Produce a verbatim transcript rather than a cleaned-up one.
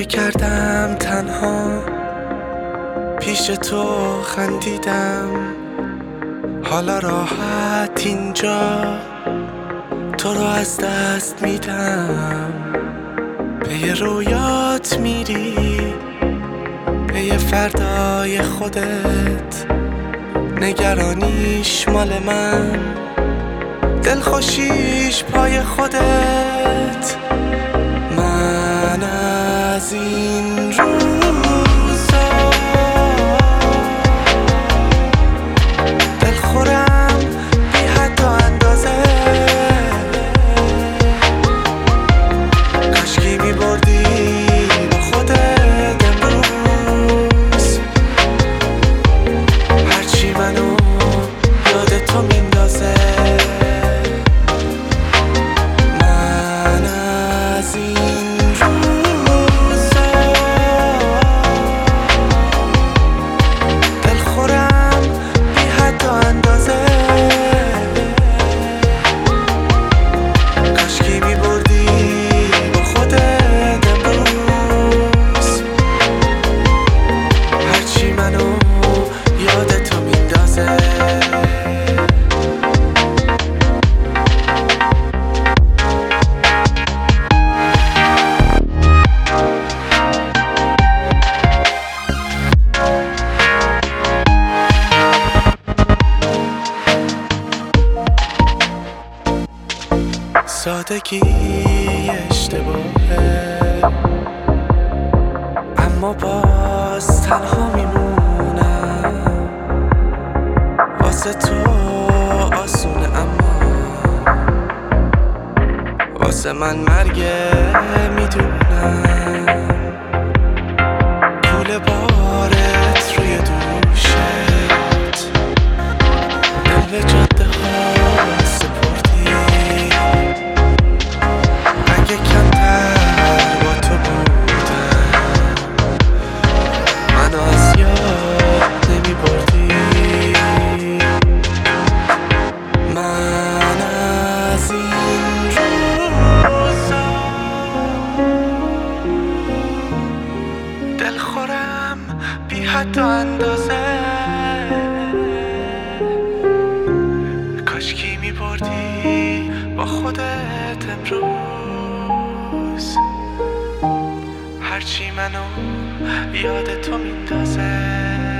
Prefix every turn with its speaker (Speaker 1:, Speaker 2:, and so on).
Speaker 1: کردم تنها پیش تو خندیدم، حالا راحت اینجا تو رو از دست میدم. به یه رویات میری، به یه فردای خودت، نگرانیش مال من، دلخوشیش پای خودت. من از این روزا دلخورم بی حد و اندازه، کاشکی میبردی با خودت امروز، هرچی منو یاد تو میندازه. من از این روزا دلخورم بی حد و اندازه، کاشکی میبردی با خودت امروز، هرچی منو یاد تو میندازه. سادگی اشتباهه، اما باز تنها میمونم. واسه تو آسونه اما واسه من مرگه، میدونم. کول بارت روی دوشت، دل به جاده ها سپردی. اگه کمتر با تو بودم، منو از یاد نمی بردی. من از این روزا دلخورم بی حد و اندازه، کاشکی می بردی با خودت امروز، هرچی منو یاد تو میندازه.